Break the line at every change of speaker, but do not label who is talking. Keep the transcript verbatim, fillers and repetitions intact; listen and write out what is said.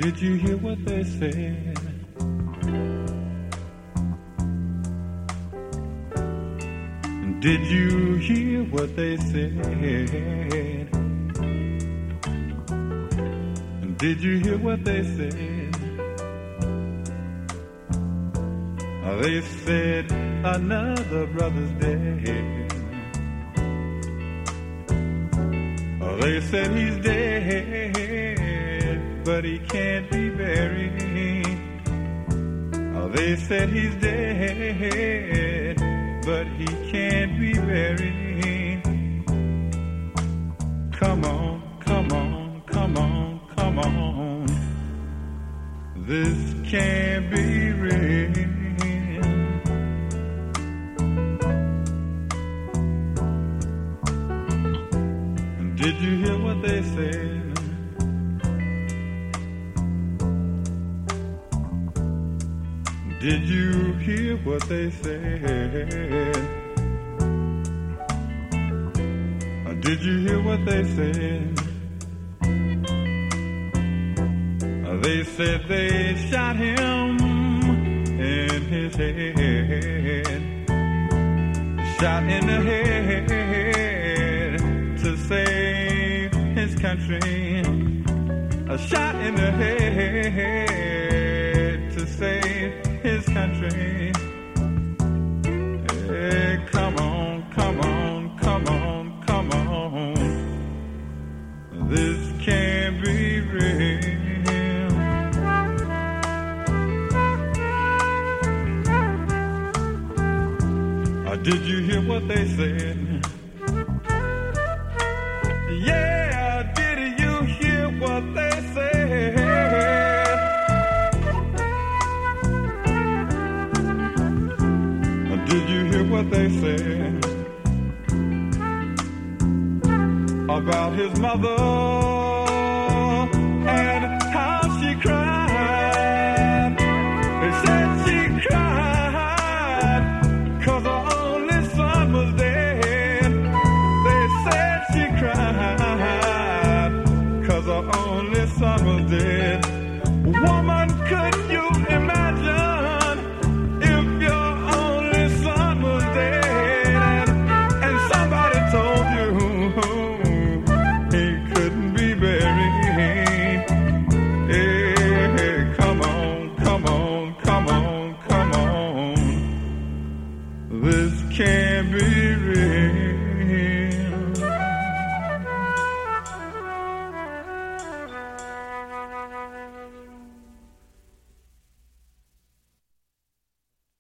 Did you hear what they said? Did you hear what they said? Did you hear what they said? They said another brother's dead. They said he's dead, but he can't be buried. They said he's dead, but he can't be buried. Come on, come on, come on, come on. This can't be real. Did you hear what they said? Did you hear what they said? Did you hear what they said? They said they shot him in his head, shot in the head to save his country, a shot in the head to save his country. Hey, come on, come on, come on, come on. This can't be real. Did you hear what they said? Yeah, did you hear what they said? Did you hear what they said about his mother and how she cried? They said she cried 'cause her only son was dead. They said she cried 'cause her only son was dead. Woman, could you imagine if your only son was dead and, and somebody told you he couldn't be buried? Hey, come on, come on, come on, come on. This can't be